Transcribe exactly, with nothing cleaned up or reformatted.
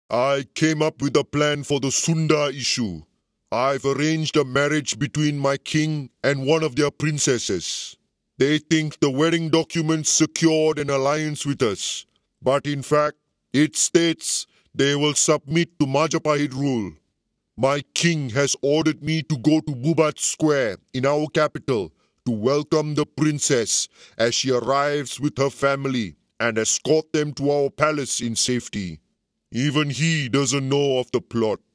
I came up with a plan for the Sunda issue. I've arranged a marriage between my king and one of their princesses. They think the wedding documents secured an alliance with us, but in fact, it states they will submit to Majapahit rule. My king has ordered me to go to Bubat Square in our capital to welcome the princess as she arrives with her family and escort them to our palace in safety. Even he doesn't know of the plot.